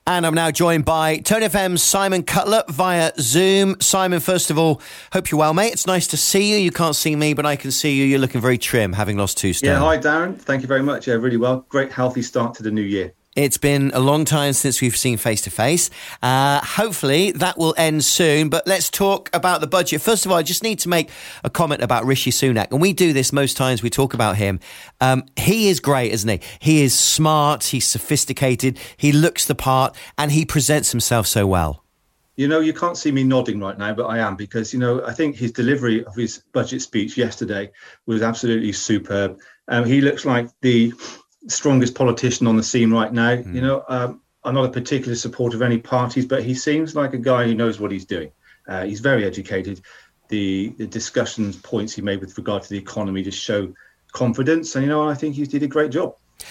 And I'm now joined by Tone FM's Simon Cutler via Zoom. Simon, first of all, hope you're well, mate. It's nice to see you. You can't see me, but I can see you. You're looking very trim, having lost 2 stone. Yeah, hi, Darren. Thank you very much. Yeah, really well. Great, healthy start to the new year. It's been a long time since we've seen face-to-face. Hopefully that will end soon, but let's talk about the budget. First of all, I just need to make a comment about Rishi Sunak, and we do this most times we talk about him. He is great, isn't he? He is smart, he's sophisticated, he looks the part, and he presents himself so well. You know, you can't see me nodding right now, but I am, because, you know, I think his delivery of his budget speech yesterday was absolutely superb. He looks like the strongest politician on the scene right now. You know, I'm not a particular supporter of any parties, but he seems like a guy who knows what he's doing. He's very educated. The discussions points he made with regard to the economy just show confidence, and, you know, I think he did a great job.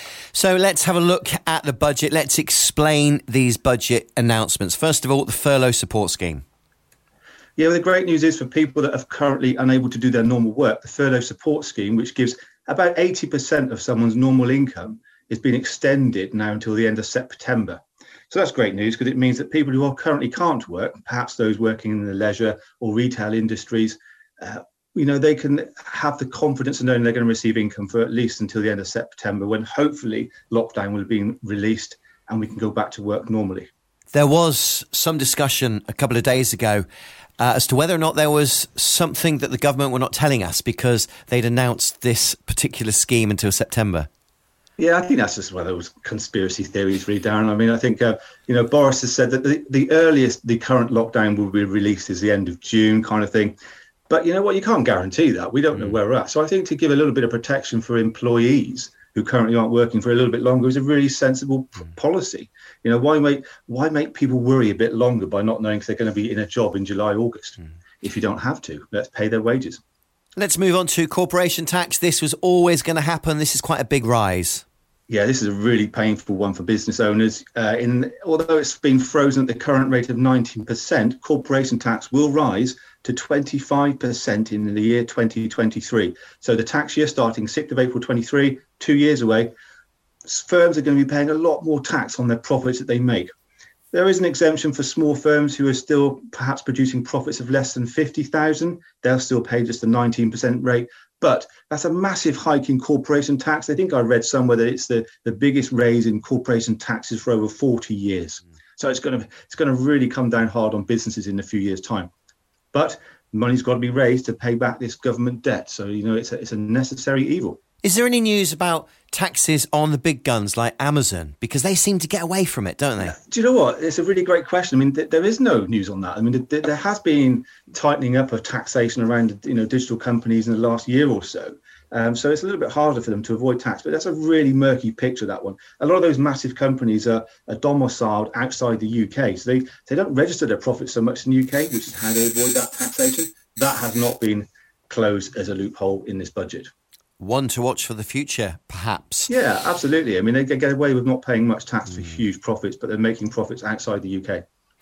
So let's have a look at the budget. Let's explain these budget announcements. First of all, the furlough support scheme. Yeah, well, the great news is for people that are currently unable to do their normal work, the furlough support scheme, which gives about 80% of someone's normal income, is being extended now until the end of September. So that's great news, because it means that people who are currently can't work, perhaps those working in the leisure or retail industries, you know, they can have the confidence of knowing they're going to receive income for at least until the end of September, when hopefully lockdown will be released and we can go back to work normally. There was some discussion a couple of days ago as to whether or not there was something that the government were not telling us because they'd announced this particular scheme until September. Yeah, I think that's just one of those conspiracy theories, really, Darren. I mean, I think, you know, Boris has said that the earliest the current lockdown will be released is the end of June kind of thing. But you know what, you can't guarantee that. We don't know where we're at. So I think to give a little bit of protection for employees who currently aren't working for a little bit longer is a really sensible policy. You know, why make people worry a bit longer by not knowing if they're going to be in a job in July, August? If you don't have to, let's pay their wages. Let's move on to corporation tax. This was always going to happen. This is quite a big rise. Yeah, this is a really painful one for business owners. Although it's been frozen at the current rate of 19%, corporation tax will rise to 25% in the year 2023. So the tax year starting 6th of April 23, 2 years away, firms are going to be paying a lot more tax on their profits that they make. There is an exemption for small firms who are still perhaps producing profits of less than 50,000. They'll still pay just the 19% rate. But that's a massive hike in corporation tax. I think I read somewhere that it's the biggest raise in corporation taxes for over 40 years. So it's going to really come down hard on businesses in a few years' time. But money's got to be raised to pay back this government debt. So, you know, it's a necessary evil. Is there any news about taxes on the big guns like Amazon? Because they seem to get away from it, don't they? Do you know what? It's a really great question. I mean, there is no news on that. I mean, there has been tightening up of taxation around, you know, digital companies in the last year or so. So it's a little bit harder for them to avoid tax. But that's a really murky picture, that one. A lot of those massive companies are domiciled outside the UK. So they don't register their profits so much in the UK, which is how they avoid that taxation. That has not been closed as a loophole in this budget. One to watch for the future, perhaps. Yeah, absolutely. I mean, they get away with not paying much tax for huge profits, but they're making profits outside the UK.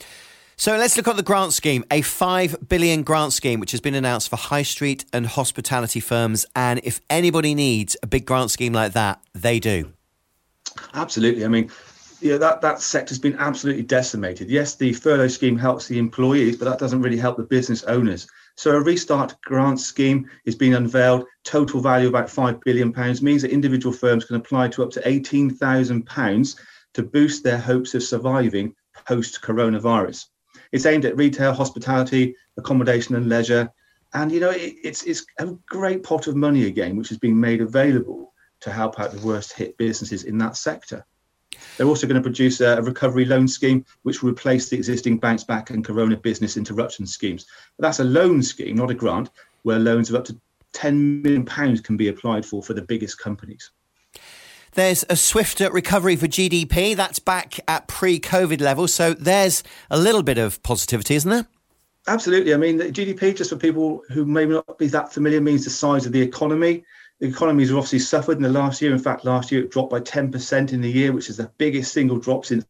So let's look at the grant scheme, a $5 billion grant scheme, which has been announced for high street and hospitality firms. And if anybody needs a big grant scheme like that, they do. Absolutely. I mean, yeah, that sector's been absolutely decimated. Yes, the furlough scheme helps the employees, but that doesn't really help the business owners. So a restart grant scheme is being unveiled. Total value of about £5 billion means that individual firms can apply to up to £18,000 to boost their hopes of surviving post-coronavirus. It's aimed at retail, hospitality, accommodation and leisure. And, you know, it's a great pot of money again, which is being made available to help out the worst hit businesses in that sector. They're also going to produce a recovery loan scheme, which will replace the existing bounce back and corona business interruption schemes. But that's a loan scheme, not a grant, where loans of up to £10 million can be applied for the biggest companies. There's a swifter recovery for GDP. That's back at pre-COVID levels. So there's a little bit of positivity, isn't there? Absolutely. I mean, the GDP, just for people who may not be that familiar, means the size of the economy. The economies have obviously suffered in the last year. In fact, last year it dropped by 10% in the year, which is the biggest single drop since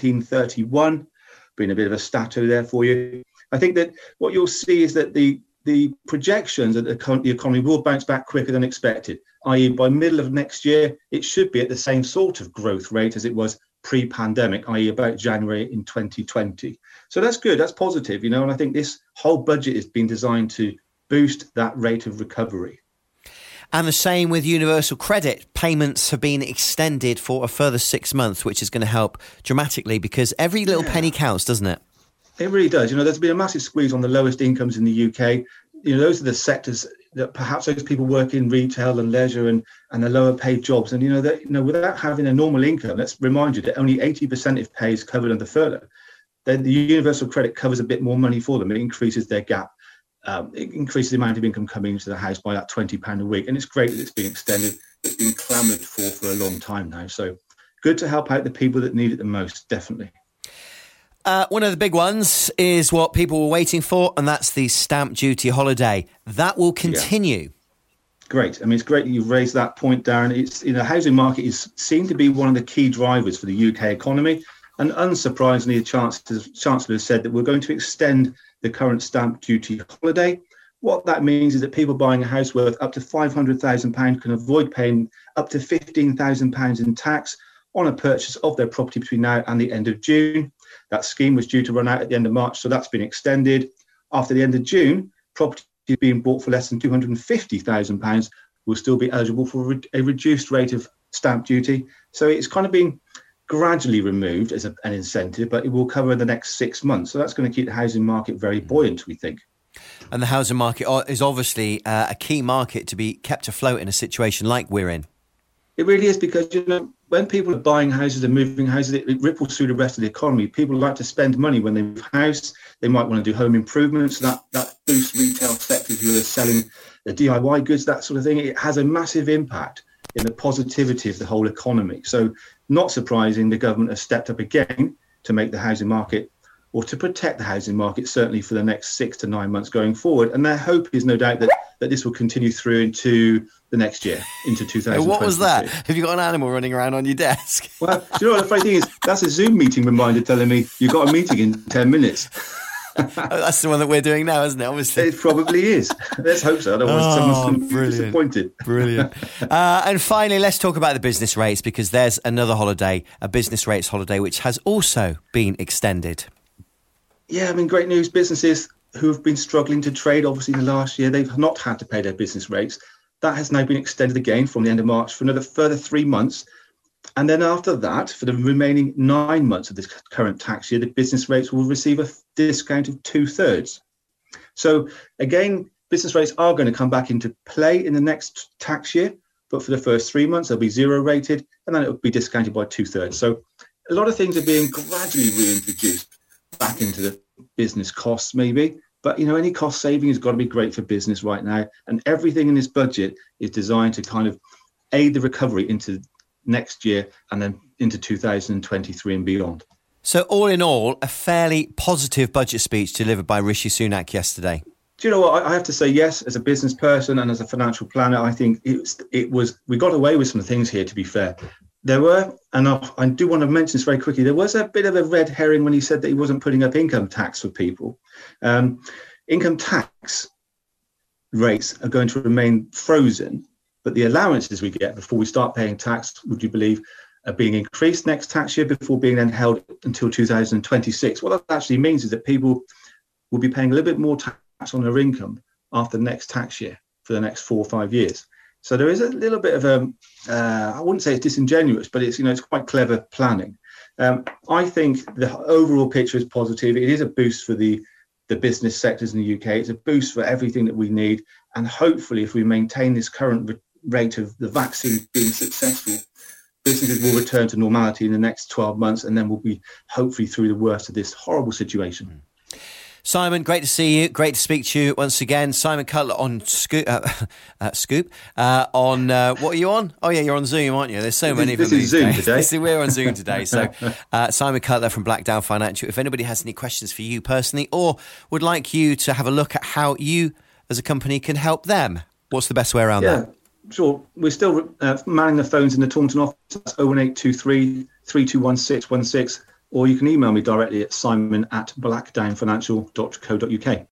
1731. Been a bit of a statue there for you. I think that what you'll see is that the projections that the economy will bounce back quicker than expected, i.e. by middle of next year, it should be at the same sort of growth rate as it was pre-pandemic, i.e. about January in 2020. So that's good, that's positive, and I think this whole budget has been designed to boost that rate of recovery. And the same with Universal Credit. Payments have been extended for a further 6 months, which is going to help dramatically because every little penny counts, doesn't it? It really does. There's been a massive squeeze on the lowest incomes in the UK. Those are the sectors that perhaps those people work in retail and leisure and the lower paid jobs. And, without having a normal income, let's remind you that only 80% of pay is covered under furlough. Then the Universal Credit covers a bit more money for them. It increases their gap. It increases the amount of income coming into the house by that £20 a week. And it's great that it's been extended. It's been clamoured for a long time now. So good to help out the people that need it the most, definitely. One of the big ones is what people were waiting for, and that's the stamp duty holiday. That will continue. Yeah. Great. It's great that you've raised that point, Darren. It's the housing market is seen to be one of the key drivers for the UK economy. And unsurprisingly, the Chancellor has said that we're going to extend the current stamp duty holiday. What that means is that people buying a house worth up to £500,000 can avoid paying up to £15,000 in tax on a purchase of their property between now and the end of June. That scheme was due to run out at the end of March, so that's been extended. After the end of June, property being bought for less than £250,000 will still be eligible for a reduced rate of stamp duty. So it's kind of been gradually removed as an incentive, but it will cover the next 6 months. So that's going to keep the housing market very buoyant, we think. And the housing market is obviously a key market to be kept afloat in a situation like we're in. It really is, because when people are buying houses and moving houses, it ripples through the rest of the economy. People like to spend money when they move house. They might want to do home improvements. That boosts retail sectors who are selling the DIY goods, that sort of thing. It has a massive impact in the positivity of the whole economy. So not surprising, the government has stepped up again to make the housing market, or to protect the housing market, certainly for the next 6 to 9 months going forward. And their hope is no doubt that this will continue through into the next year, into 2022. What was that? Have you got an animal running around on your desk? Well, the funny thing is, that's a Zoom meeting reminder telling me you've got a meeting in 10 minutes. That's the one that we're doing now, isn't it? Obviously, it probably is. Let's hope so. Otherwise, someone's going to be disappointed. Brilliant. And finally, let's talk about the business rates, because there's another holiday, a business rates holiday, which has also been extended. Yeah, great news. Businesses who have been struggling to trade, obviously, in the last year, they've not had to pay their business rates. That has now been extended again from the end of March for another further 3 months. And then after that, for the remaining 9 months of this current tax year, the business rates will receive a discount of 2/3. So again, business rates are going to come back into play in the next tax year, but for the first 3 months, they'll be 0 rated, and then it will be discounted by 2/3. So a lot of things are being gradually reintroduced back into the business costs, maybe. But, any cost saving has got to be great for business right now. And everything in this budget is designed to kind of aid the recovery into next year and then into 2023 and beyond. So all in all, a fairly positive budget speech delivered by Rishi Sunak yesterday. Do you know what? I have to say, yes, as a business person and as a financial planner, I think we got away with some things here, to be fair. There were, and I do want to mention this very quickly, there was a bit of a red herring when he said that he wasn't putting up income tax for people. Income tax rates are going to remain frozen, but the allowances we get before we start paying tax, would you believe, are being increased next tax year before being then held until 2026. What that actually means is that people will be paying a little bit more tax on their income after the next tax year for the next 4 or 5 years. So there is a little bit of I wouldn't say it's disingenuous, but it's it's quite clever planning. I think the overall picture is positive. It is a boost for the business sectors in the UK. It's a boost for everything that we need. And hopefully, if we maintain this current rate of the vaccine being successful, businesses will return to normality in the next 12 months, and then we'll be hopefully through the worst of this horrible situation. Simon, great to see you. Great to speak to you once again. Simon Cutler on Scoop. On what are you on? Oh, yeah, you're on Zoom, aren't you? There's so many of them these days. We're on Zoom today. So Simon Cutler from Blackdown Financial. If anybody has any questions for you personally, or would like you to have a look at how you as a company can help them, what's the best way around that? Sure. We're still manning the phones in the Taunton office. That's 01823 321 616. Or you can email me directly at simon@blackdownfinancial.co.uk.